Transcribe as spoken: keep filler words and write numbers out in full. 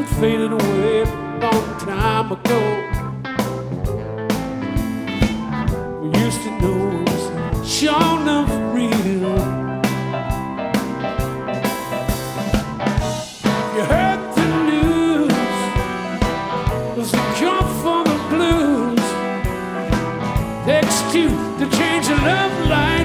faded away a long time ago. We used to know it was sure enough real. You heard the news, was the cure for the blues. Takes two to change a love life.